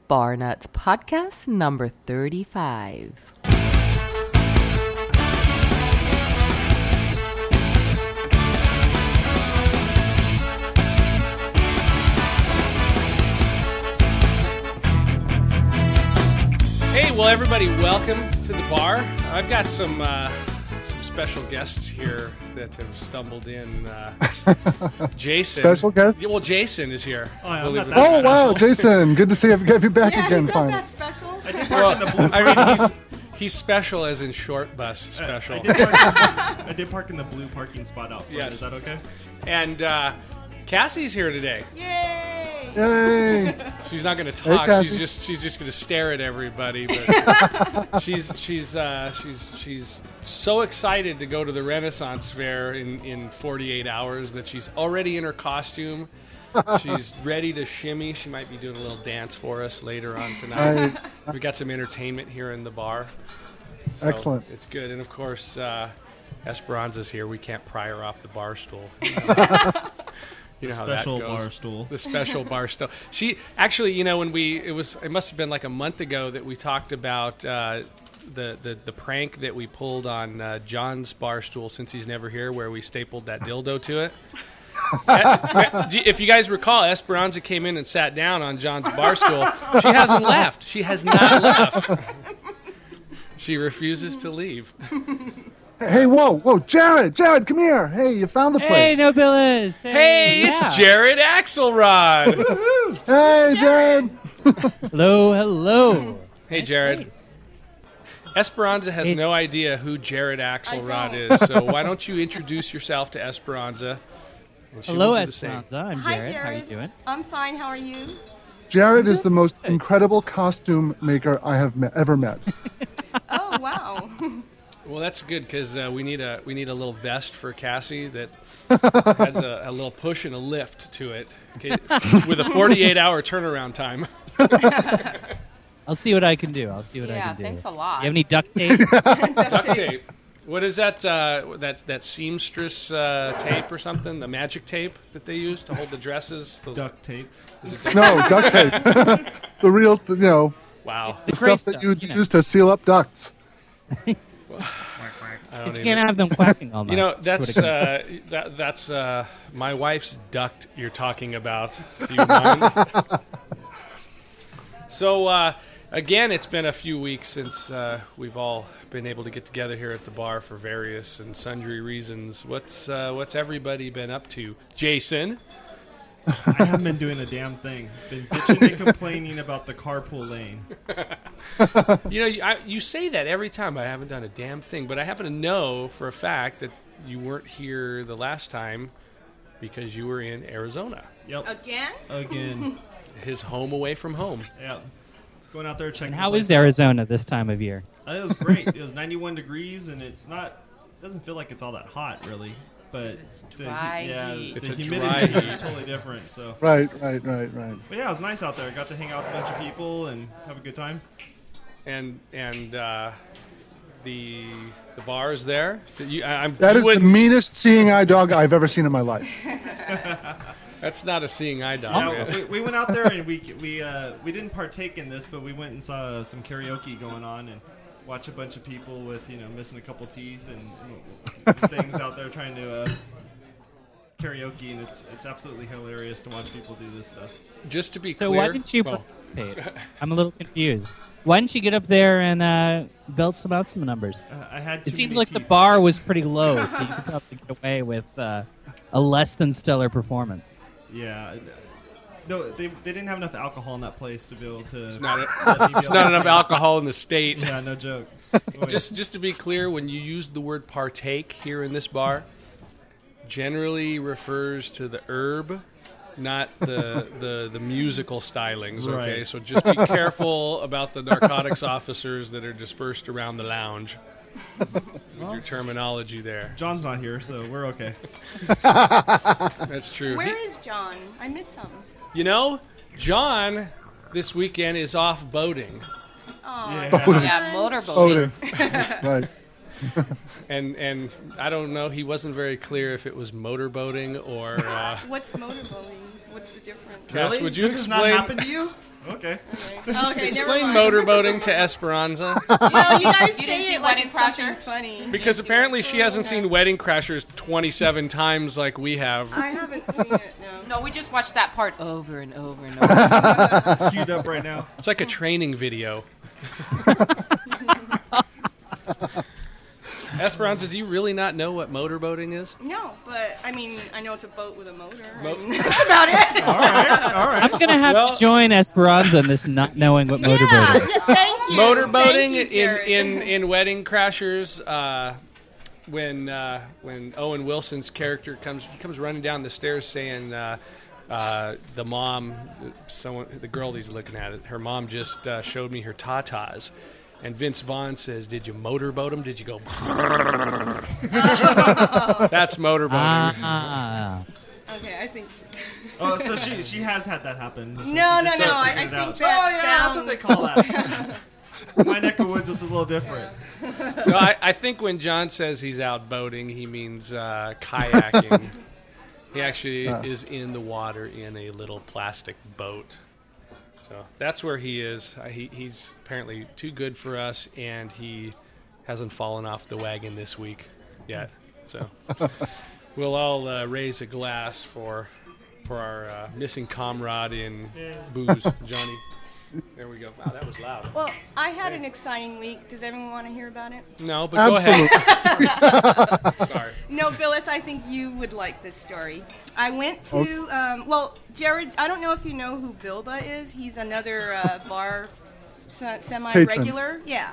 Bar Nuts Podcast number 35. Hey, well, everybody, welcome to the bar. I've got some special guests here that have stumbled in. Jason. Special guest? Yeah, well, Jason is here. Oh, wow, Jason. Good to see you. Have you back again, he's finally. not that special. I did park in the blue. I mean, he's special as in short bus special. I did park in the blue parking spot out front. Yes. Is that okay? And Cassie's here today. Yay! Yay. She's not going to talk. Cassie. She's just going to stare at everybody. But she's so excited to go to the Renaissance Fair in 48 hours that she's already in her costume. She's ready to shimmy. She might be doing a little dance for us later on tonight. Nice. We got some entertainment here in the bar. So Excellent. It's good. And of course, Esperanza's here. We can't pry her off the bar stool. You know how that Special goes. bar stool. The special bar stool. She actually, you know, when it must have been like a month ago that we talked about the prank that we pulled on John's bar stool since he's never here, where we stapled that dildo to it. If you guys recall, Esperanza came in and sat down on John's bar stool. She hasn't left. She has not left. She refuses to leave. Hey, whoa, Jared, come here. Hey, you found the Hey, place. Nobilis. Hey, it's Jared Axelrod. Hey, Jared. Hello. Hey, Jared. Nice. Esperanza has Hey. no idea who Jared I Axelrod don't. is, so why don't you introduce yourself to Esperanza? And she Hello, will do the same. Esperanza. I'm Hi, Jared. Jared. How are you doing? I'm fine. How are you? Jared is the most incredible costume maker I have ever met. Oh, wow. Well, that's good because we need a little vest for Cassie that has a little push and a lift to it, okay, with a 48-hour turnaround time. I'll see what I can do. I Yeah, can do. thanks a lot. You have any duct tape? Duct tape. What is that? That seamstress tape or something? The magic tape that they use to hold the dresses. Duct tape. Is it duct- No, duct tape. The real, Wow. the The stuff gray that you stuff, use to seal up ducts. I You don't can't even. have them quacking all night. You know, that's what it comes that's my wife's duct you're talking about. Do you mind? So, again, it's been a few weeks since we've all been able to get together here at the bar for various and sundry reasons. What's everybody been up to? Jason? I haven't been doing a damn thing. Been bitching and complaining about the carpool lane. You know, you say that every time. I haven't done a damn thing, but I happen to know for a fact that you weren't here the last time because you were in Arizona, Yep. Again? his home away from home. Yeah. Going out there checking. And how the is place out. Arizona this time of year? It was great. It was 91 degrees, and it doesn't feel like it's all that hot, really. But It's dry heat. It's the a humidity dry heat. is totally different. So, Right. but yeah, it was nice out there. Got to hang out with a bunch of people and have a good time. And the bar is there. That is the meanest seeing eye dog I've ever seen in my life. That's not a seeing eye dog. Yeah, man. we went out there and we didn't partake in this, but we went and saw some karaoke going on and watched a bunch of people with missing a couple teeth and things out there trying to karaoke, and it's absolutely hilarious to watch people do this stuff. Just to be So clear, why didn't you oh, participate? I'm a little confused. Why didn't you get up there and belt out some numbers? I had. It too seems many like the teeth. bar was pretty low, so you could probably get away with a less than stellar performance. Yeah. No, they didn't have enough alcohol in that place to be able to. It's not, let me be it's able not to enough sing. alcohol in the state. Yeah, no joke. Just to be clear, when you use the word partake here in this bar, generally refers to the herb, not the musical stylings. Okay, Right. so just be careful about the narcotics officers that are dispersed around the lounge. With your terminology there. John's not here, so we're okay. That's true. Where is John? I miss him. You know, John this weekend is off boating. Oh, Yeah, motorboating. Right. And I don't know, he wasn't very clear if it was motorboating or What's motorboating? What's the difference? Cass, Really? would you this has not explain- happened to you? Okay. Okay, never Explain mind. motorboating to Esperanza. No, you guys You didn't say see it like Wedding it's something Crasher? funny. Because apparently she hasn't seen Wedding Crashers 27 times like we have. I haven't seen it. No. No, we just watched that part over and over and over. It's queued up right now. It's like a training video. Esperanza, do you really not know what motorboating is? No, but I mean, I know it's a boat with a motor. Mo- I mean, that's about it. All right. I'm gonna have Well- to join Esperanza in this not knowing what motorboating is. Yeah, thank you. Motorboating Thank you, Jared. in Wedding Crashers, when Owen Wilson's character comes running down the stairs saying the mom, the girl he's looking at, her mom just showed me her tatas. And Vince Vaughn says, "Did you motorboat him? Did you go?" That's motorboating. Ah. Okay, I think. Oh, so she has had that happen. So No, she no, just no. started I figuring it think out. that Oh, yeah, that's what they call that. My neck of woods, it's a little different. So I think when John says he's out boating, he means kayaking. He actually is in the water in a little plastic boat. So that's where he is. He's apparently too good for us, and he hasn't fallen off the wagon this week yet. So we'll all raise a glass for our missing comrade in booze, Johnny. There we go. Wow, that was loud. Well, I had an exciting week. Does everyone want to hear about it? No, but go ahead. Sorry. No, Billis, I think you would like this story. I went to, well, Jared, I don't know if you know who Bilba is. He's another bar semi-regular. Yeah.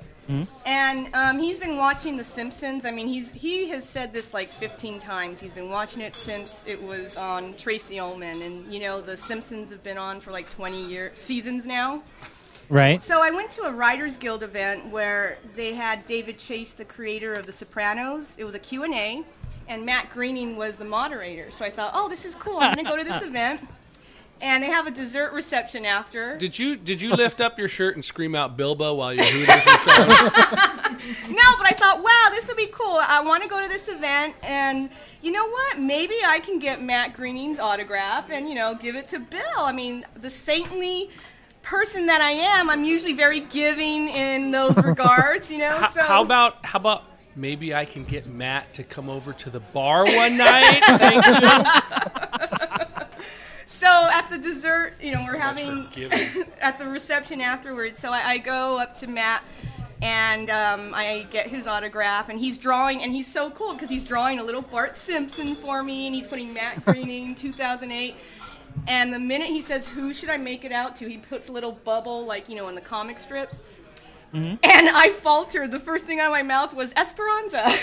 And he's been watching The Simpsons. I mean, he has said this like 15 times. He's been watching it since it was on Tracy Ullman. And, you know, The Simpsons have been on for like 20 seasons now. Right. So I went to a Writers Guild event where they had David Chase, the creator of The Sopranos. It was a Q&A, and Matt Groening was the moderator. So I thought, oh, this is cool. I'm going to go to this event. And they have a dessert reception after. Did you lift up your shirt and scream out Bilbo while your Hooters were showing? No, but I thought, wow, this would be cool. I want to go to this event, and you know what? Maybe I can get Matt Groening's autograph and, you know, give it to Bill. I mean, the saintly person that I am, I'm usually very giving in those regards, you know. So How about maybe I can get Matt to come over to the bar one night? Thank you. So at the dessert, you know, we're having giving. at the reception afterwards. So I go up to Matt and I get his autograph, and he's drawing, and he's so cool because he's drawing a little Bart Simpson for me, and he's putting Matt Groening 2008. And the minute he says, "Who should I make it out to?" he puts a little bubble, like, you know, in the comic strips. And I faltered. The first thing out of my mouth was Esperanza. And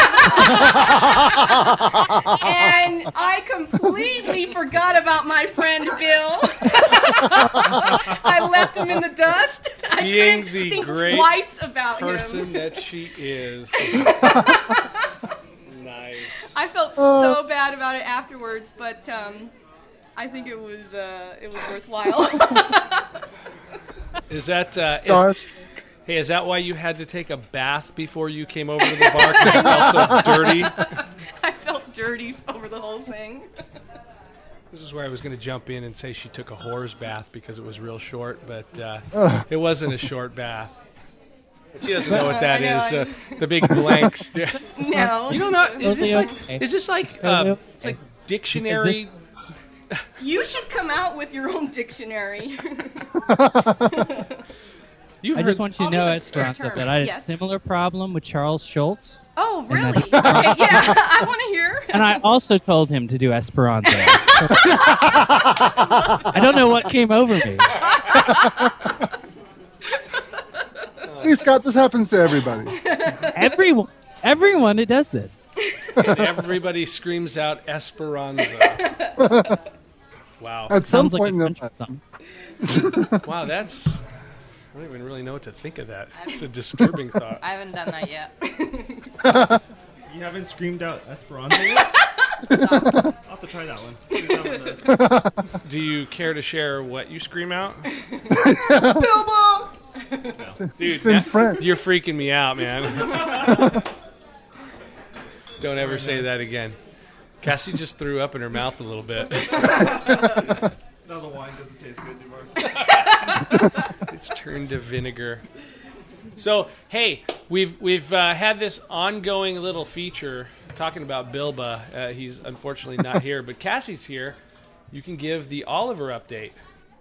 I completely forgot about my friend Bill. I left him in the dust. I Being couldn't the think great twice about Person him. that she is. Nice. I felt so bad about it afterwards, but I think it was worthwhile. Is that Stars. Hey, is that why you had to take a bath before you came over to the bar? Because you felt so dirty. I felt dirty over the whole thing. This is where I was going to jump in and say she took a whore's bath because it was real short, but it wasn't a short bath. She doesn't know what that I know, is. The big blank stare. No. You don't know? Is this like? Okay. Is this like? Totally It's like dictionary? You should come out with your own dictionary. You've I heard- just want you to All know, these obscure Esperanza, terms, that I had yes. a similar problem with Charles Schultz. Oh, And really? Okay, yeah, I want to hear. And I also told him to do Esperanza. I don't know what came over me. See, Scott, this happens to everybody. Everyone that does this. and everybody screams out Esperanza. Wow. At some Sounds like point a in their country life. song. Wow, that's... I don't even really know what to think of that. It's a disturbing thought. I haven't done that yet. You haven't screamed out Esperanza yet? I'll have to try that one. See if that one does. Do you care to share what you scream out? Bilbo! Dude, It's in French. you're freaking me out, man. Don't ever say that again. Cassie just threw up in her mouth a little bit. Now the wine doesn't taste good anymore. It's turned to vinegar. So, hey, we've had this ongoing little feature talking about Bilba. He's unfortunately not here, but Cassie's here. You can give the Oliver update.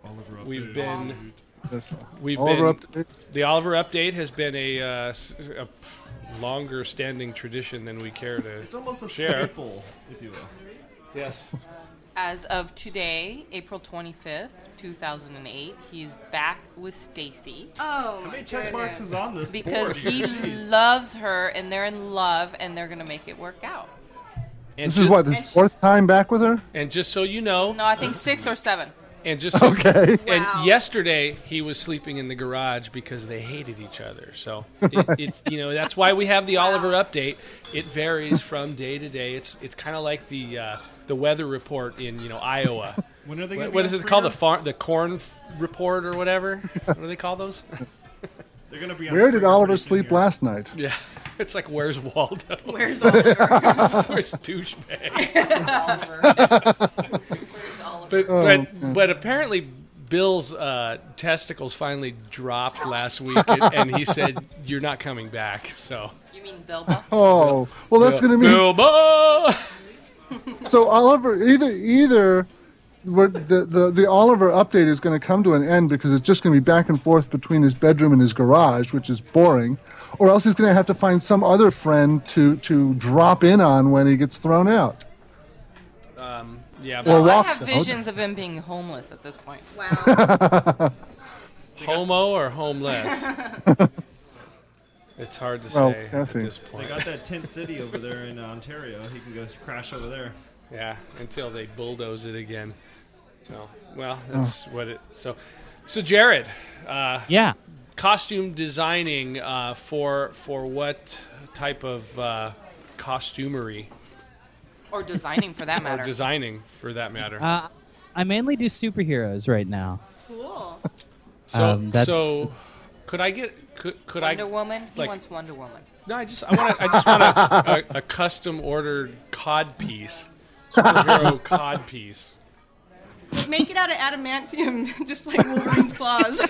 The Oliver update has been a longer-standing tradition than we care to It's almost a share. staple, if you will. Yes. As of today, April 25th, 2008, he is back with Stacy Oh, How many check marks is on this because board? he Jeez. loves her and they're in love and they're going to make it work out. And This is what, this fourth time back with her? And just so you know, No, I think 6 or 7. and just so, Okay. and Wow. yesterday he was sleeping in the garage because they hated each other. So it's that's why we have the Oliver update. It varies from day to day. It's kind of like the weather report in Iowa. When are they gonna What be is on it called? Springer? The corn report or whatever? What do they call those? They're gonna be on Where did Springer Oliver pretty soon sleep here. last night? Yeah, it's like where's Waldo? Where's Oliver? Where's douchebag? Where's Oliver? But apparently Bill's testicles finally dropped last week, and he said you're not coming back. So You mean Bilba? Oh, well, that's going to mean Bilbo. so. Oliver either the Oliver update is going to come to an end because it's just going to be back and forth between his bedroom and his garage, which is boring, or else he's going to have to find some other friend to drop in on when he gets thrown out. Yeah, Or I walks have out. visions of him being homeless at this point. wow. homo or homeless? It's hard to Well, say at Cassie. this They point. got that tent city over there in Ontario. He can go crash over there. Yeah, until they bulldoze it again. So, well, that's what it. So Jared, Yeah. costume designing for what type of costumery Or designing, for that or matter. designing for that matter? I mainly do superheroes right now. Cool. So could I get could Wonder I Woman? He like- wants Wonder Woman. No, I just want a custom ordered cod piece. Superhero cod piece. Make it out of adamantium, just like Wolverine's claws.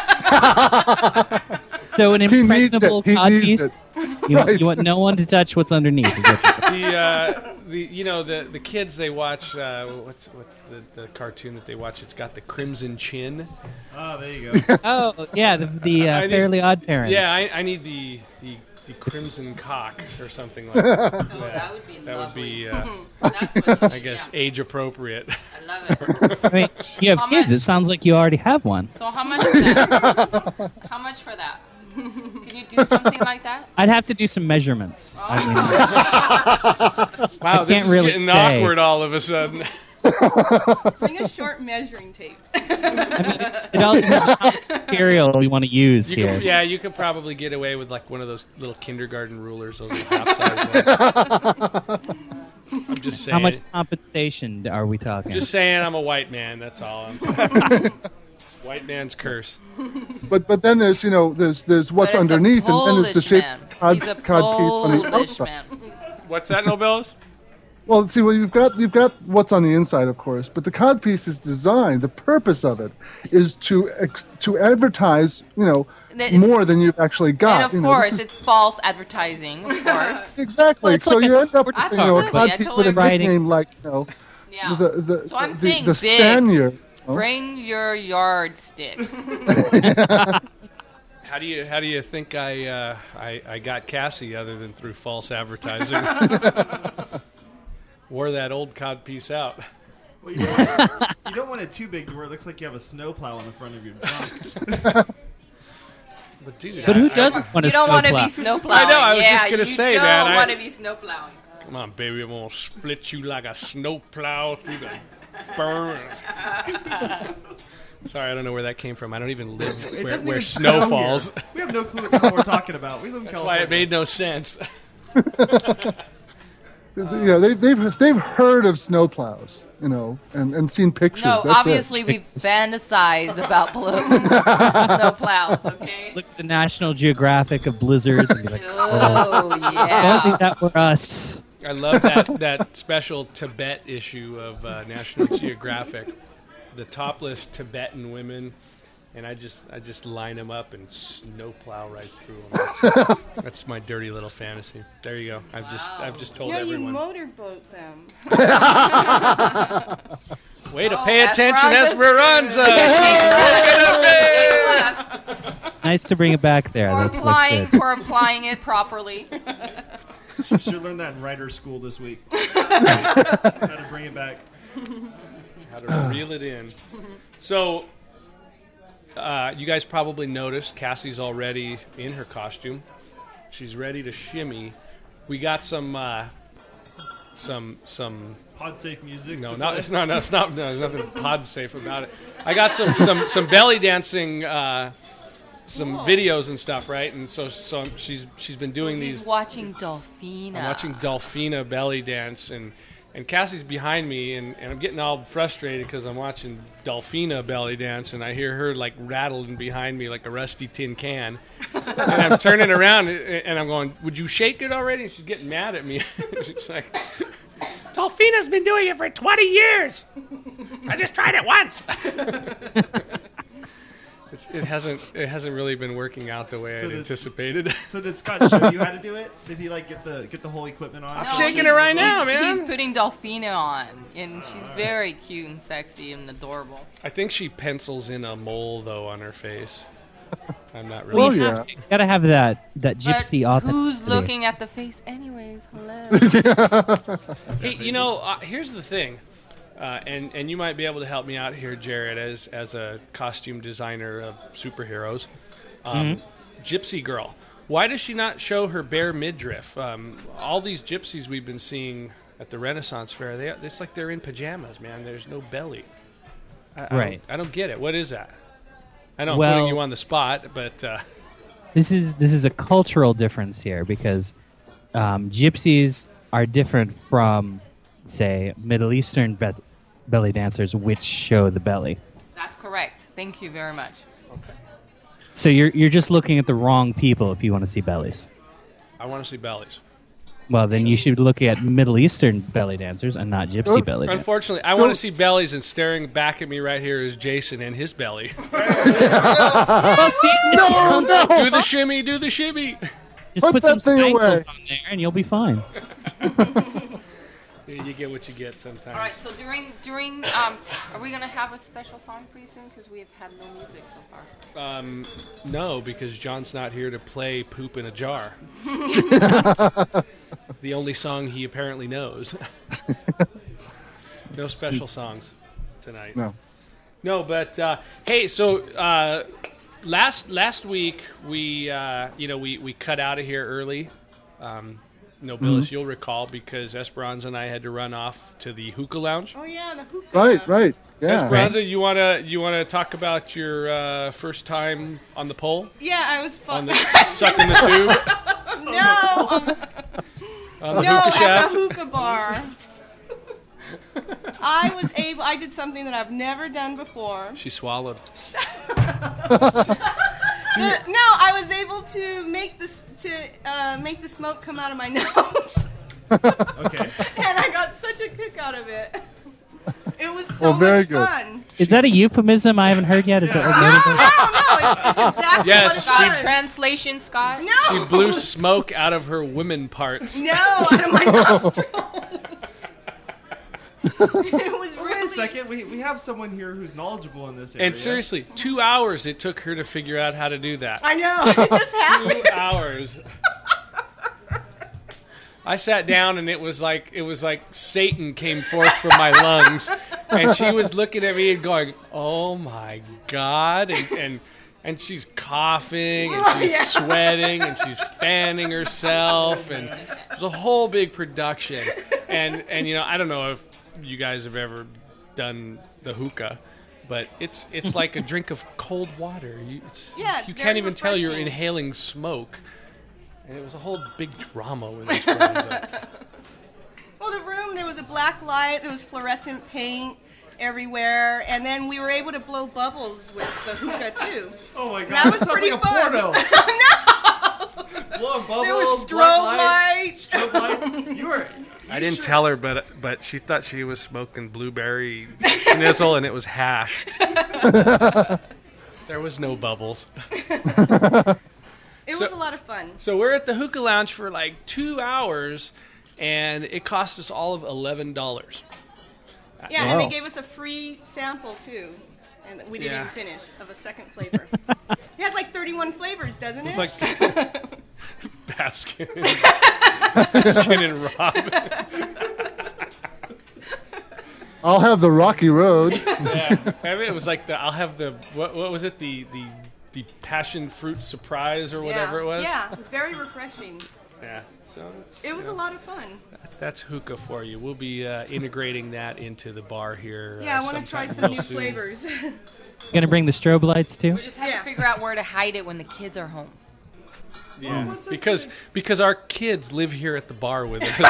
So an He needs impregnable it. He cod needs piece. it. You Right. want no one to touch what's underneath. is what you're- The kids they watch what's the cartoon that they watch? It's got the crimson chin. Oh, there you go. Oh yeah, the I need- Fairly Odd Parents. Yeah, I need the crimson cock or something like that. Oh, that would be That would lovely. be That's what I guess yeah, age appropriate. I love it. I mean, you have How kids. much? It sounds like you already have one. So how much for that? How much for that? Can you do something like that? I'd have to do some measurements. I mean, Wow, this can't is really getting say. awkward all of a sudden. Bring a short measuring tape. it also depends on how much material we want to use here. You could probably get away with like one of those little kindergarten rulers, those little half-size ones. I'm just saying. How much compensation are we talking? Just saying, I'm a white man. That's all I'm saying. White man's curse. But then there's there's what's But it's a underneath, and then it's the Polish shape man. cod He's a piece on the Polish outside. man. What's that, Nobelis? Well, see, you've got what's on the inside, of course, but the cod piece is designed. The purpose of it is to advertise, It's- more than you've actually got. And of this course, is- it's false advertising, of course. exactly. Well, it's so like you end up with Absolutely, a cod I piece totally with a agree. nickname like Yeah. the So I'm the, saying the big. Spaniard. Bring your yardstick. How do you think I got Cassie other than through false advertising? Wore that old cod piece out. Well, you don't want it too big to where it looks like you have a snowplow in the front of your trunk. But dude, But who I- doesn't want to You don't want to be snowplow? snowplowing. I know, I was yeah, just gonna say you that. don't I- want to be snowplowing. Come on, baby, I'm gonna split you like a snowplow through the burn. Sorry, I don't know where that came from. I don't even live It where doesn't even snow snow falls. here. We have no clue what we're talking about. We live in That's why California. it made no sense. They've heard of snowplows, and seen pictures. No, That's obviously we fantasize about snowplows, okay? Look at the National Geographic of blizzards and be like, Oh, I don't yeah. think that were us. I love that special Tibet issue of National Geographic, the topless Tibetan women, and I just line them up and snowplow right through them. That's my dirty little fantasy. There you go. I've just told everyone. You motorboat them. Way to pay attention, Esperanza. Nice to bring it back there. That's For applying it properly. Should learn that in writer school this week. How to bring it back. How to reel it in. So, you guys probably noticed Cassie's already in her costume. She's ready to shimmy. We got some Pod safe music. No, it's not. There's nothing pod safe about it. I got some belly dancing, some videos and stuff, right? And so she's been doing these. Watching Dolphina. I'm watching Dolphina belly dance, and Cassie's behind me, and I'm getting all frustrated because I'm watching Dolphina belly dance, and I hear her like rattling behind me like a rusty tin can, and I'm turning around and I'm going, "Would you shake it already?" And she's getting mad at me. She's like, "Dolphina's been doing it for 20 years. I just tried it once." It hasn't really been working out the way I'd anticipated. So did Scott show you how to do it? Did he like get the whole equipment on? I'm shaking it right now, man. He's putting Dolphina on, and she's very cute and sexy and adorable. I think she pencils in a mole though on her face. I'm not Well, really. you have to. You gotta have that gypsy But authenticity. who's looking at the face anyways? Hello. Hey, here's the thing, and you might be able to help me out here, Jared, as a costume designer of superheroes. Gypsy girl. Why does she not show her bare midriff? All these gypsies we've been seeing at the Renaissance Fair, it's like they're in pajamas, man. There's no belly. I don't get it. What is that? I know I'm putting you on the spot, but this is a cultural difference here because gypsies are different from, say, Middle Eastern belly dancers, which show the belly. That's correct. Thank you very much. okay. So you're just looking at the wrong people if you want to see bellies. I want to see bellies. Well, then you should look at Middle Eastern belly dancers and not gypsy belly dancers. Unfortunately, I want to see bellies, and staring back at me right here is Jason and his belly. No. Do the shimmy, do the shimmy. Just put some spangles on there and you'll be fine. You get what you get sometimes. All right. So during are we gonna have a special song for you soon? Because we have had no music so far. No, because John's not here to play "Poop in a Jar." The only song he apparently knows. No special songs tonight. No, but hey, so last week we cut out of here early. Billis, you'll recall, because Esperanza and I had to run off to the hookah lounge. Oh yeah, the hookah. Right. Yeah. Esperanza, you wanna talk about your first time on the pole? Yeah, I was fun. Sucking the tube? No, On the no, hookah at shaft? the hookah bar. I did something that I've never done before. She swallowed. No, I was able to make the smoke come out of my nose. Okay. And I got such a kick out of it. It was so very much good. fun. Is that a euphemism I haven't heard yet? Is No, it's exactly Yes, what it was. Translation, Scott. No, She blew smoke out of her women parts. no, out of my nostrils. It was Wait a really. second. We have someone here who's knowledgeable in this area. And seriously, 2 hours it took her to figure out how to do that. I know. It just happened. 2 hours. I sat down and it was like Satan came forth from my lungs, and she was looking at me and going, "Oh my God!" and she's coughing and she's sweating and she's fanning herself, and it was a whole big production. And I don't know if you guys have ever done the hookah, but it's like a drink of cold water. It's you very can't even tell you're refreshing. inhaling smoke. And it was a whole big drama with this Esperanza. Well, the room, there was a black light, there was fluorescent paint everywhere, and then we were able to blow bubbles with the hookah too. Oh my God. That was sounds pretty like a fun. porno. No! Blowing bubbles, There was black strobe lights. Strobe lights. You were. I didn't tell her, but she thought she was smoking blueberry schnitzel, and it was hash. There was no bubbles. It was a lot of fun. So we're at the hookah lounge for like 2 hours, and it cost us all of $11. Yeah, and they Wow. gave us a free sample too, and we didn't Yeah. even finish of a second flavor. It has like 31 flavors, doesn't it? It's like Baskin, Baskin and Robbins. I'll have the Rocky Road. Yeah, I mean, it was like I'll have the what was it the passion fruit surprise or whatever yeah. it was. Yeah, it was very refreshing. Yeah. So It was a lot of fun. That's hookah for you. We'll be integrating that into the bar here. Yeah, I want to try sometime some real new soon. flavors. Gonna bring the strobe lights too? We just have Yeah. to figure out where to hide it when the kids are home. Yeah, what's this because our kids live here at the bar with us.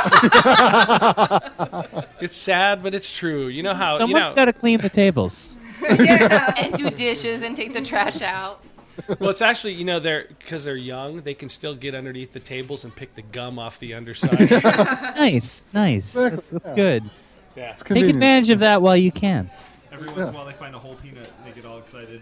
It's sad, but it's true. You know how Someone's got to clean the tables. And do dishes and take the trash out. Well, it's actually because they're young, they can still get underneath the tables and pick the gum off the underside. Nice. Exactly, That's yeah. good. Yeah. Take Convenient. advantage of that while you can. Every once in a while, they find a whole peanut and they get all excited.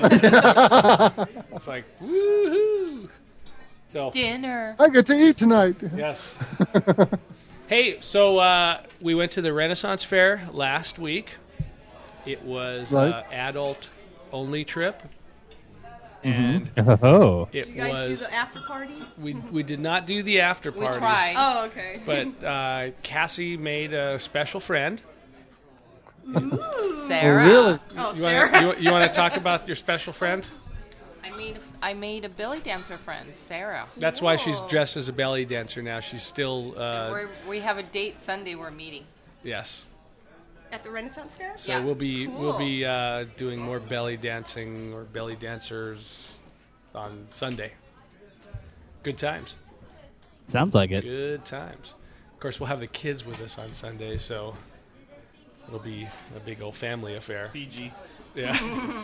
It's like woohoo. So Dinner. I get to eat tonight. yes. Hey, so we went to the Renaissance Fair last week. It was Right. adult only trip, and Oh. it Did you guys do was the after party? we did not do the after We party. tried. Oh, okay. But Cassie made a special friend. Sarah. Oh, really? Oh, You Sarah. want you want to talk about your special friend? I made a belly dancer friend, Sarah. That's why she's Cool. dressed as a belly dancer now. She's still We have a date Sunday. We're meeting. yes. At the Renaissance Fair? So Yeah. we'll be Cool. doing more belly dancing or belly dancers on Sunday. Good times. Sounds like it. Good times. Of course, we'll have the kids with us on Sunday, so it'll be a big old family affair. PG. Yeah.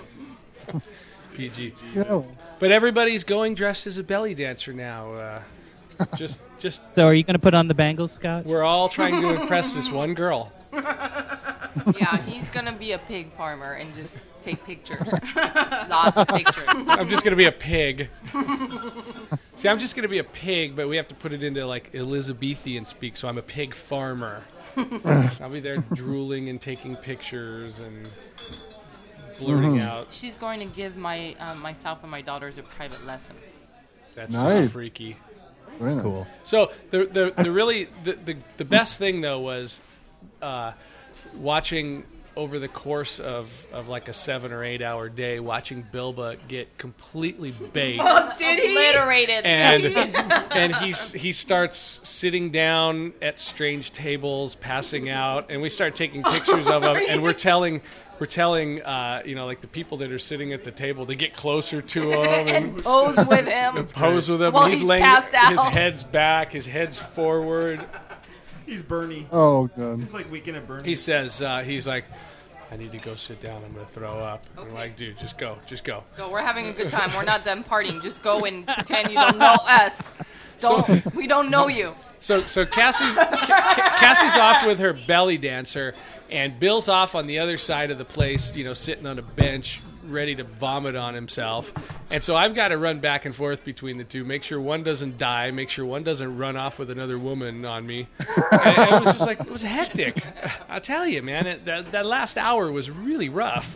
PG. Yeah. But everybody's going dressed as a belly dancer now. Just So are you going to put on the bangles, Scott? we're all trying to impress this one girl. Yeah, he's gonna be a pig farmer and just take pictures. Lots of pictures. I'm just gonna be a pig. See, I'm just gonna be a pig, but we have to put it into like Elizabethan speak, so I'm a pig farmer. I'll be there drooling and taking pictures and blurting out. She's going to give myself and my daughters a private lesson. That's Nice. just freaky. Very nice. Cool. So the best thing though was watching over the course of like a 7 or 8 hour day, watching Bilba get completely baked. Did he? Obliterated. And he starts sitting down at strange tables, passing out, and we start taking pictures of him, and we're telling like the people that are sitting at the table to get closer to him and pose with him. pose with him. While and he's laying passed out. his head's back, his head's forward. He's Bernie. Oh, God. He's like Weekend at Bernie. He says he's like, I need to go sit down. I'm gonna throw up. Okay. I'm like, dude, just go. Go. We're having a good time. We're not done partying. Just go and pretend you don't know us. We don't know you. So Cassie's off with her belly dancer, and Bill's off on the other side of the place, sitting on a bench, ready to vomit on himself. And so I've got to run back and forth between the two, make sure one doesn't die, make sure one doesn't run off with another woman on me. And it was just like, it was hectic. I'll tell you, man, that last hour was really rough.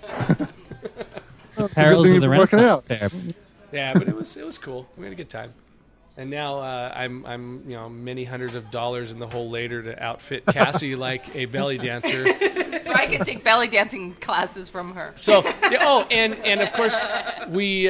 Perils thing of the you're working Renaissance out. Fair. Yeah, but it was cool. We had a good time. And now I'm many hundreds of dollars in the hole later to outfit Cassie like a belly dancer. So I can take belly dancing classes from her. So and of course we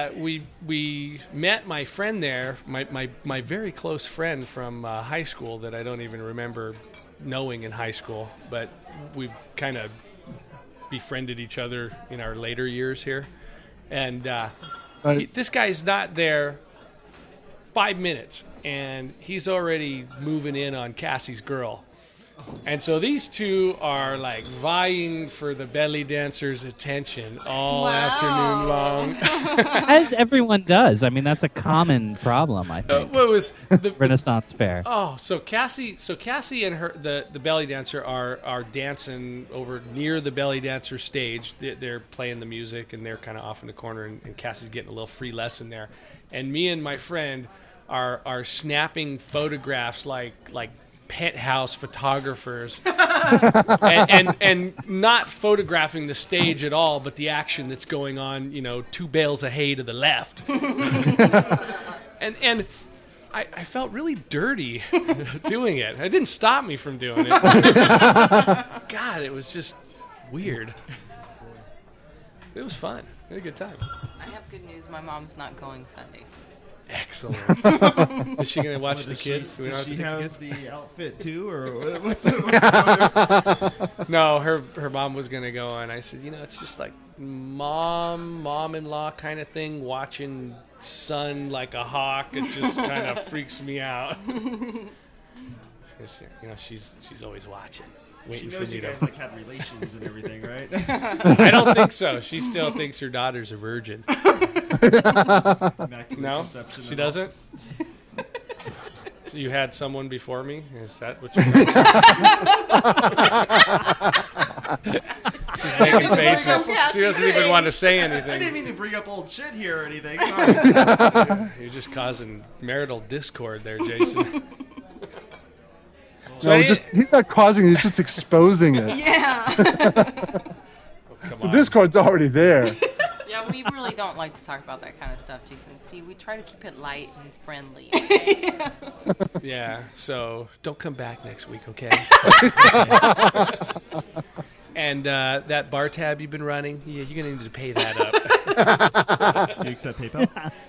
met my friend there, my very close friend from high school that I don't even remember knowing in high school, but we've kind of befriended each other in our later years here, and Right. this guy's not there 5 minutes, and he's already moving in on Cassie's girl. And so these two are like vying for the belly dancer's attention all afternoon long. As everyone does. I mean, that's a common problem, I think. What was the Renaissance fair. Oh, so Cassie and her the belly dancer are dancing over near the belly dancer stage. They're playing the music and they're kind of off in the corner, and Cassie's getting a little free lesson there. And me and my friend are snapping photographs like penthouse photographers and not photographing the stage at all, but the action that's going on, 2 bales of hay to the left. and I felt really dirty doing it. It didn't stop me from doing it. God, it was just weird. It was fun. We had a good time. I have good news. My mom's not going Sunday. Excellent. Is she going to watch the kids? Does she have the outfit too, or what's No, her mom was going to go, and I said, it's just like mom-in-law kind of thing, watching son like a hawk. It just kind of freaks me out. She's always watching. She knows you guys had relations and everything, right? I don't think so. She still thinks her daughter's a virgin. No, she doesn't. You had someone before me? Is that what you're She's making faces. She doesn't even want to say anything. I didn't mean to bring up old shit here or anything. Sorry. You're just causing marital discord there, Jason. No, he's not causing it, he's just exposing it. Yeah. The discord's already there. Yeah, we really don't like to talk about that kind of stuff, Jason. See, we try to keep it light and friendly. Okay? Yeah, so don't come back next week, okay? And that bar tab you've been running, you're going to need to pay that up. Do you accept PayPal?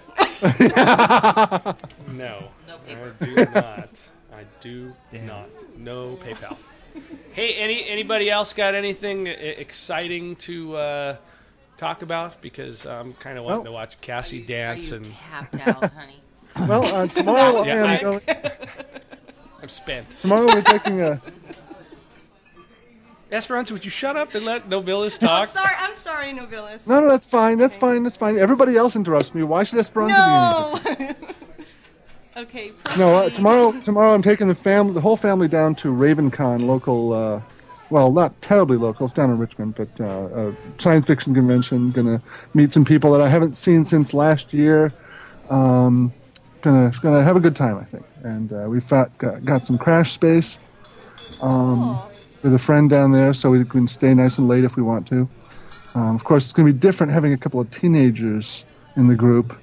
No, No paper. I do not. No PayPal. Hey, anybody else got anything exciting to talk about? Because I'm kind of wanting to watch Cassie dance. Are you and tapped out, honey? Well, tomorrow I'm spent. tomorrow we're taking a... Esperanza, would you shut up and let Nobilis talk? I'm sorry, Nobilis. No, that's fine. That's fine. Everybody else interrupts me. Why should Esperanza be No. Okay. Proceed. No, tomorrow I'm taking the whole family down to RavenCon, local, well, not terribly local, it's down in Richmond, but a science fiction convention. Gonna meet some people that I haven't seen since last year. Gonna have a good time, I think. And we've got some crash space with a friend down there, so we can stay nice and late if we want to. Of course, it's going to be different having a couple of teenagers in the group.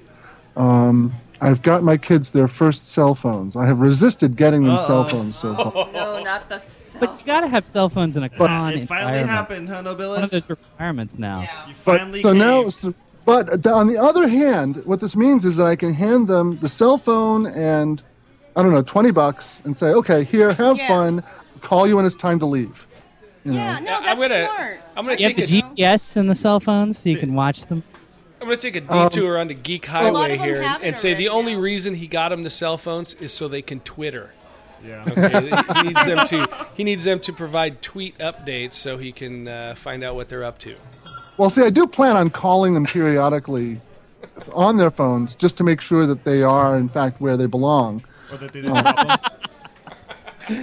I've got my kids their first cell phones. I have resisted getting them cell phones so far. No, not the cell. But you gotta have cell phones in a con It finally environment. happened, huh, Nobilis? One of those requirements now. Yeah. You But finally so came. now, but on the other hand, what this means is that I can hand them the cell phone and I don't know, $20, and say, okay, here, have fun. Call you when it's time to leave. You know? Yeah, no, I'm that's gonna- smart. I'm going to You have take the a GPS in the cell phones so you can watch them. I'm going to take a detour onto Geek lot Highway of them here have it and say the already only now. reason he got them the cell phones is so they can Twitter. Yeah. Okay, he needs them to provide tweet updates so he can find out what they're up to. Well, see, I do plan on calling them periodically on their phones just to make sure that they are, in fact, where they belong. Or that they didn't drop them.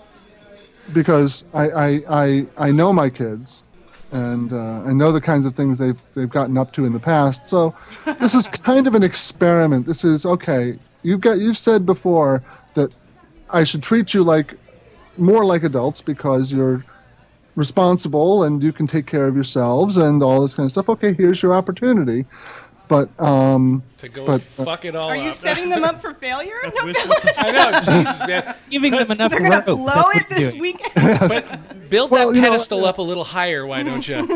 Because I know my kids, and I know the kinds of things they've gotten up to in the past. So this is kind of an experiment. This is okay. You've said before that I should treat you more like adults because you're responsible and you can take care of yourselves and all this kind of stuff. Okay, here's your opportunity. But To go fuck it all Are up. you setting them up for failure? That's No, wishful. I know, Jesus, man. Giving them enough they're gonna rope. blow That's what it you're this doing. weekend. Build Well, that you know, pedestal up a little higher, why don't you?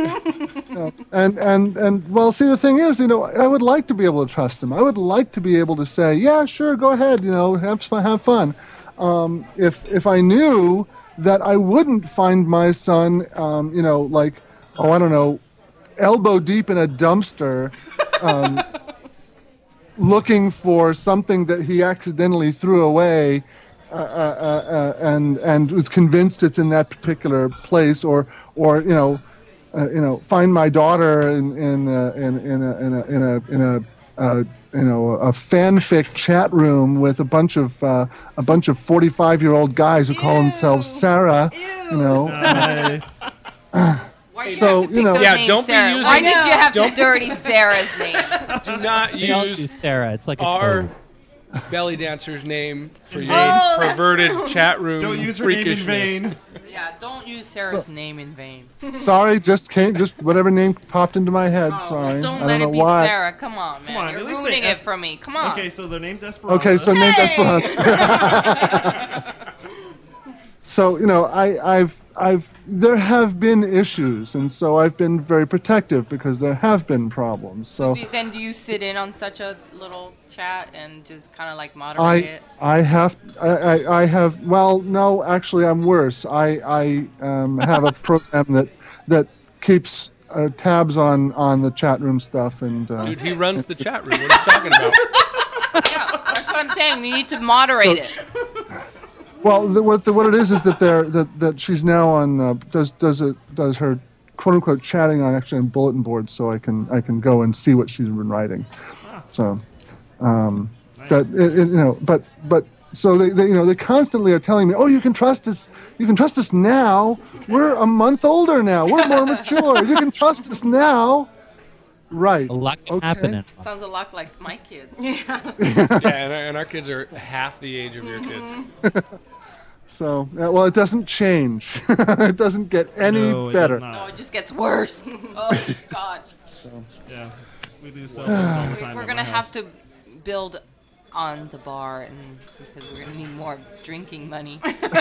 And well, see, the thing is, I would like to be able to trust him. I would like to be able to say, yeah, sure, go ahead, have fun. If I knew that I wouldn't find my son, I don't know, elbow deep in a dumpster, looking for something that he accidentally threw away, and was convinced it's in that particular place, or find my daughter in a fanfic chat room with a bunch of 45-year-old guys who call themselves Sarah. Nice. Why did So, you have to pick those Yeah, names, don't be Sarah? using- Why did you have to Don't- dirty Sarah's name? Do not They all do use Sarah. It's like a our code. belly dancer's name for your Oh, perverted chat room Don't use her name in freakishness. vain. Yeah, don't use Sarah's name in vain. Sorry, just whatever name popped into my head. Sorry, Don't I let don't it know be why. Sarah. Come on, man. on, You're at least say ruining it Es- for me. Come on. Okay, so their name's Esperanza. Okay, so named Hey! Esperanza. So there have been issues, and so I've been very protective because there have been problems. So Then do you sit in on such a little chat and just kind of like moderate it? I have. Well, no, actually, I'm worse. I have a program that keeps tabs on the chat room stuff, and Dude, he runs the chat room. What are you talking about? Yeah, that's what I'm saying. You need to moderate it. well, what it is that that she's now on does her quote unquote chatting on bulletin boards, so I can go and see what she's been writing. So but so they constantly are telling me, oh, you can trust us now. We're a month older now. We're more mature. You can trust us now. Right. A lot can Okay. happen. Sounds a lot like my kids. Yeah, and our kids are half the age of your kids. So well, it doesn't change. It doesn't get any No, it better. does No, not. it just gets worse. Oh, God. Yeah, we lose cell phones all the time. We're at going to my have house. to build on the bar because we're going to need more drinking money.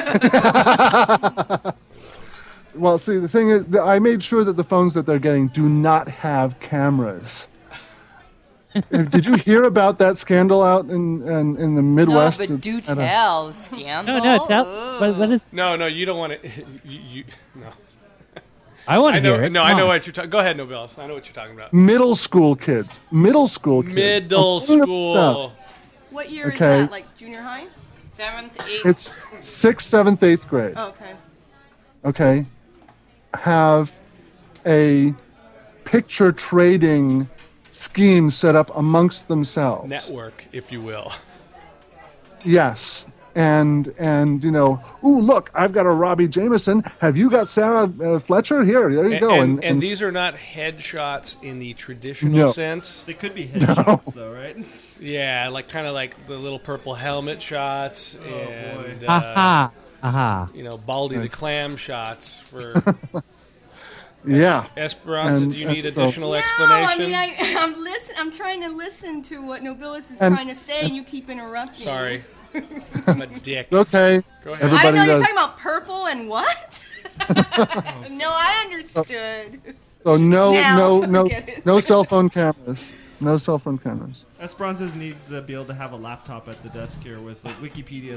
Well, see, the thing is, I made sure that the phones that they're getting do not have cameras. Did you hear about that scandal out in the No, Midwest? but do At a- tell. The scandal. No, tell. What is? No, you don't want to. No. I want I to know. hear it. No, Come I know on. what you're talking. Go ahead, Nobels. I know what you're talking about. Middle school kids. Middle Among school. themselves. What year Okay. is that? Like junior high? 7th, 8th. It's 6th, 7th, 8th grade. Oh, okay. Okay. Have a picture trading scheme set up amongst themselves. Network, if you will. Yes. And ooh, look, I've got a Robbie Jameson. Have you got Sarah Fletcher? There you go. And these are not headshots in the traditional No. sense. They could be headshots, though, right? Yeah, kind of like the little purple helmet shots and Aha. Aha. Baldy the Clam shots for yeah. Esperanza. And- Do you need and so- additional No, explanation? I mean, I'm trying to listen to what Nobilis is And- trying to say, and you keep interrupting. Sorry, I'm a dick. Okay. Go ahead. I Everybody don't know. You're does. talking about purple and what? No, I understood. So Now, no get it. cell phone cameras. No cell phone cameras. Esperanza needs to be able to have a laptop at the desk here with Wikipedia.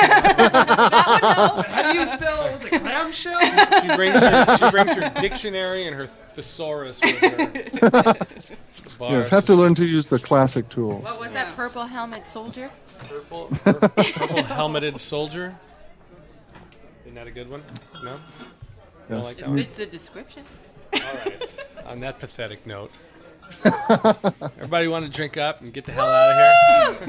How do you spell? Was it clamshell? She brings her dictionary and her thesaurus with her. Bars. Yes, have to learn to use the classic tools. What was that purple helmet soldier? Purple helmeted soldier. Isn't that a good one? No. Don't Yes. like that It one? fits the description. All right. On that pathetic note, everybody want to drink up and get the hell out of here.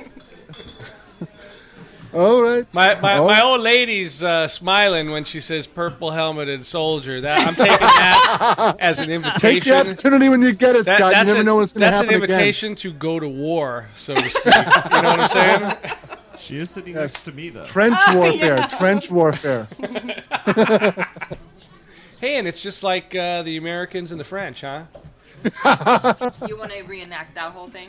All right. My old lady's smiling when she says "purple helmeted soldier." That I'm taking that as an Take the invitation. opportunity when you get it, Scott. You that's never know what's going to that's happen an invitation to go to war, so to speak. You know what I'm saying? She is sitting next to me, though. again. Trench warfare. yeah. Trench warfare. Hey, and it's just like the Americans and the French, huh? You want to reenact that whole thing?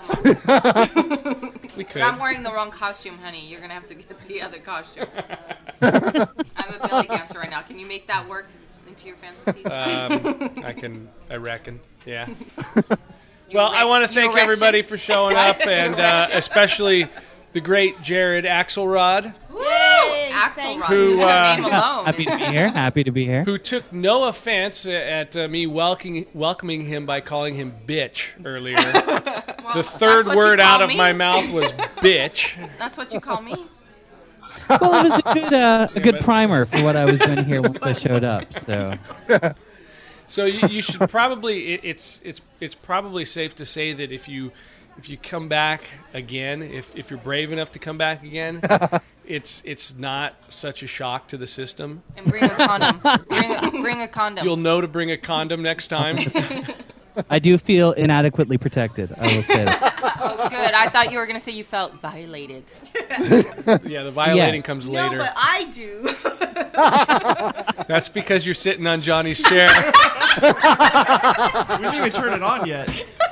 We could. I'm wearing the wrong costume, honey. You're going to have to get the other costume. I'm a belly dancer right now. Can you make that work into your fantasy? I reckon. Yeah. Well, I want to thank erection? everybody for showing up, and Erection. especially the great Jared Axelrod, Woo! Yay, Axelrod, thank just you. the name alone. Happy to be here. Happy to be here. who took no offense at me welcoming him by calling him bitch earlier. The third that's what you word call out of me? my mouth was bitch. That's what you call me? Well, it was a good primer for what I was doing here once I showed up. So you should probably. It's probably safe to say that if you come back again, if you're brave enough to come back again, it's not such a shock to the system. And bring a condom. Bring a condom. You'll know to bring a condom next time. I do feel inadequately protected. I will say that. Oh, good. I thought you were going to say you felt violated. Yeah, the violating comes No, later. but I do. That's because you're sitting on Johnny's chair. We didn't even turn it on yet.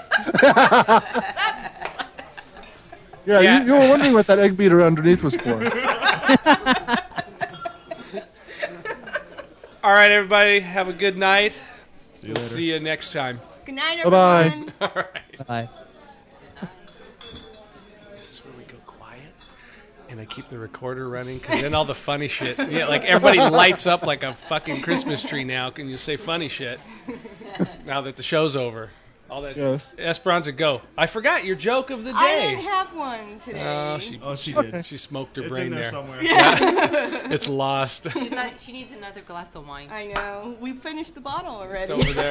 Yeah. You were wondering what that egg beater underneath was for. All right, everybody, have a good night. See you We'll later. see you next time. Good night, Bye-bye. everyone. All right. Bye. This is where we go quiet, and I keep the recorder running, because then all the funny shit, like everybody lights up like a fucking Christmas tree now. Can you say funny shit now that the show's over? All that. Yes. Esperanza, go. I forgot your joke of the I day. didn't have one today. Oh, she did. She smoked her It's brain in there there. somewhere. It's lost. She needs another glass of wine. I know. We finished the bottle already. It's over there.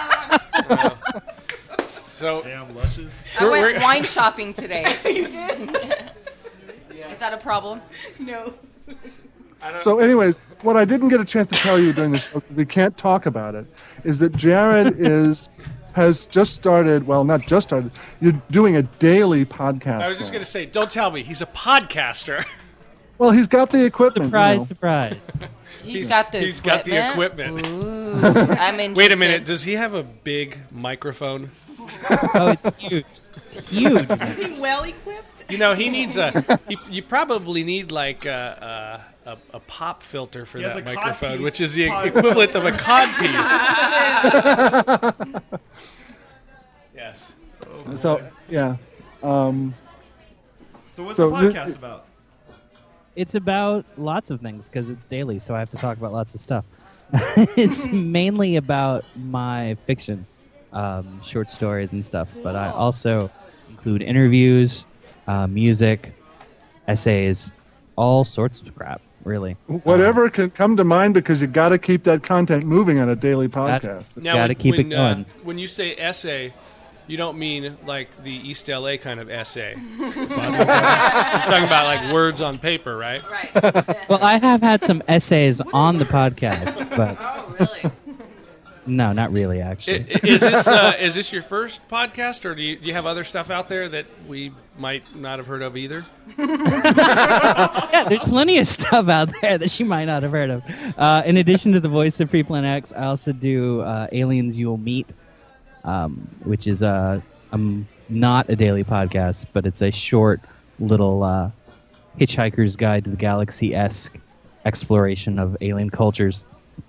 So Damn lushes. I went we're- wine shopping today. You did? Is that a problem? No. So, anyways, what I didn't get a chance to tell you during the show, 'cause we can't talk about it, is that Jared has just started. Well, not just started. You're doing a daily podcast. I was just now. going to say, don't tell me. He's a podcaster. Well, he's got the equipment. Surprise, surprise. He's got the He's equipment. got the equipment. Ooh, I'm interested. Wait a minute. Does he have a big microphone? Oh, it's huge. It's huge. Is he well equipped? You know, he needs you probably need like a pop filter for He has that a microphone, codpiece which is the pod- equivalent of a codpiece. Yes. So, yeah. So what's So the thi- podcast about? It's about lots of things because it's daily, so I have to talk about lots of stuff. It's mainly about my fiction, short stories and stuff, but I also include interviews, music, essays, all sorts of crap, really. Whatever can come to mind, because you got to keep that content moving on a daily podcast. Now, Gotta keep it going. When you say essay, you don't mean like the East LA kind of essay. You're talking about like words on paper, right? Right. Well, I have had some essays on the podcast, but Oh, really? no, not really, actually. Is this your first podcast, or do you have other stuff out there that we might not have heard of either? Yeah, there's plenty of stuff out there that you might not have heard of. In addition to the voice of Pre-Plan X, I also do Aliens You'll Meet, which is not a daily podcast, but it's a short little Hitchhiker's Guide to the Galaxy-esque exploration of alien cultures.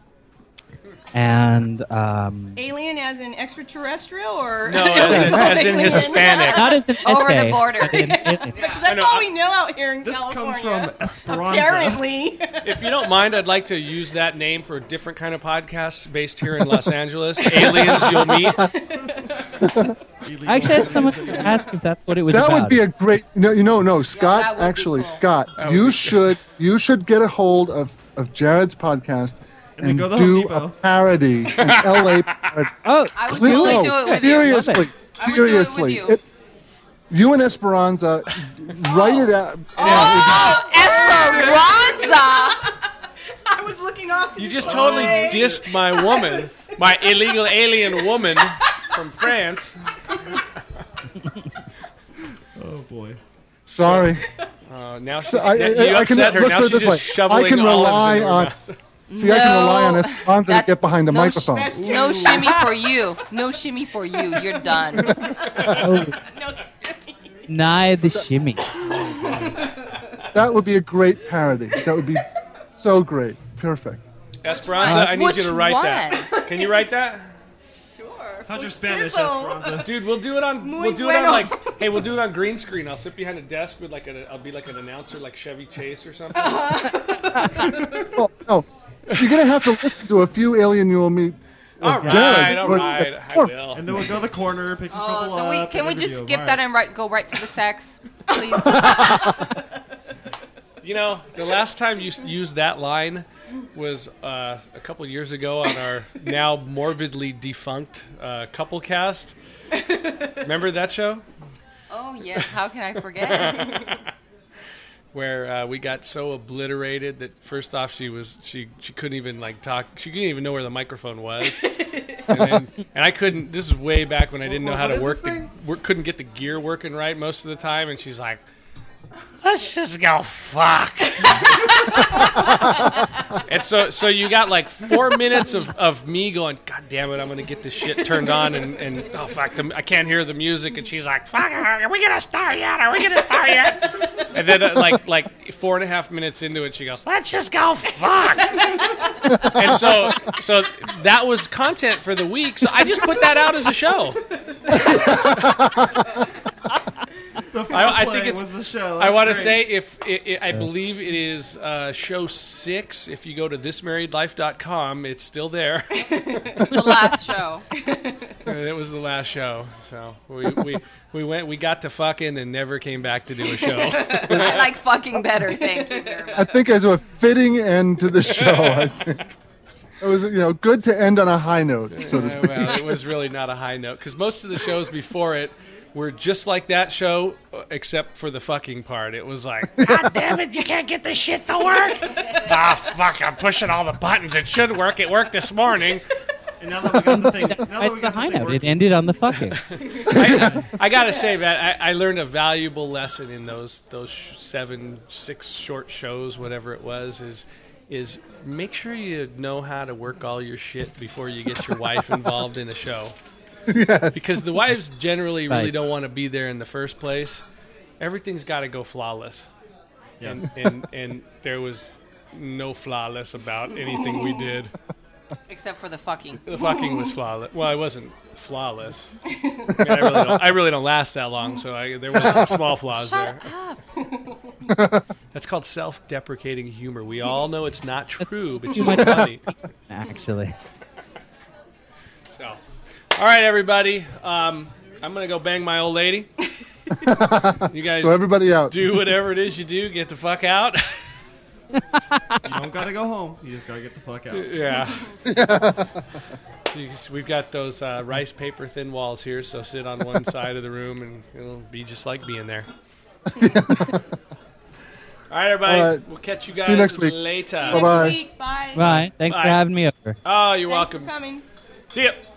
And Alien as in extraterrestrial, or No, as in Alien? Hispanic. not as an Over the essay. border. but an- Because that's all we know out here in This California. comes from Esperanza. Apparently. If you don't mind, I'd like to use that name for a different kind of podcast based here in Los Angeles. Aliens You'll Meet. Illegal I actually had someone ask if that's what it was That about. would be a great. No, Scott. that would be Actually, cool. Scott, That would you be should get a hold of Jared's podcast And then and go to Home do Depot. a parody, an LA parody. Oh, I would Clear- totally no, do it with seriously, you. I would do it with seriously. you. You and Esperanza, write it out. Oh, Esperanza! I was looking off to You the just side. totally dissed my woman, my illegal alien woman from France. Oh boy. Sorry. Now she's, So you I can, upset her. let's Now put it she's this way. just shoveling I can olives rely in her on. mouth. See, I can rely on Esperanza to that's- get behind the no microphone. That's No true. shimmy for you. No shimmy for you. You're done. No shimmy. Nye the shimmy. That would be a great parody. That would be so great. Perfect. Esperanza, I need you Which to write one? that. Can you write that? Sure. How's your Spanish, Sizzle. Esperanza? Dude, we'll do it on Muy we'll do it on bueno. like hey, we'll do it on green screen. I'll sit behind a desk with like I'll be like an announcer like Chevy Chase or something. Well, no, you're gonna have to listen to a few Alien You'll Meet. all right, Jared's. all right, I will. And then we'll go to the corner, pick a couple Oh, up. can we and just interview skip them. that and go right to the sex, please? You know, the last time you used that line was a couple years ago on our now morbidly defunct Couple Cast. Remember that show? Oh, yes. How can I forget? Where we got so obliterated that first off she couldn't even like talk. She didn't even know where the microphone was, and I couldn't. This is way back when I didn't know how to work. Couldn't get the gear working right most of the time, and she's like, "Let's just go fuck." And so you got like 4 minutes of me going, "God damn it, I'm gonna get this shit turned on," and oh fuck, I can't hear the music, and she's like, "Fuck, are we gonna start yet? Are we gonna start yet?" And then like 4.5 minutes into it, she goes, "Let's just go fuck." And so that was content for the week. So I just put that out as a show. I think it was the show. I want to say I believe it is show 6. If you go to thismarriedlife.com, it's still there. The last show. It was the last show. So we got to fucking and never came back to do a show. I like fucking better. Thank you very much. I think as a fitting end to the show, I think. It was, good to end on a high note, so to speak. Well, it was really not a high note because most of the shows before it were just like that show, except for the fucking part. It was like, God damn it, you can't get this shit to work. Fuck, I'm pushing all the buttons. It should work. It worked this morning. And now that we got the thing, it ended on the fucking. I gotta say, man, I learned a valuable lesson in those 6 short shows, whatever it was, is make sure you know how to work all your shit before you get your wife involved in a show. Yes. Because the wives generally really don't want to be there in the first place. Everything's got to go flawless. Yes. And there was no flawless about anything we did. Except for the fucking. The fucking was flawless. Well, I wasn't flawless. I really don't last that long, so there was some small flaws there. Up. That's called self-deprecating humor. We all know it's not true, but it's just funny. Actually. So, all right, everybody. I'm gonna go bang my old lady. You guys, so everybody out. Do whatever it is you do. Get the fuck out. You don't gotta go home. You just gotta get the fuck out. Yeah. We've got those rice paper thin walls here, so sit on one side of the room and it'll be just like being there. All right, everybody. All right. We'll catch you guys See you next week. later. Bye-bye. Next week. Bye. Bye. Thanks for having me over. Oh, you're Thanks welcome. for coming. See ya.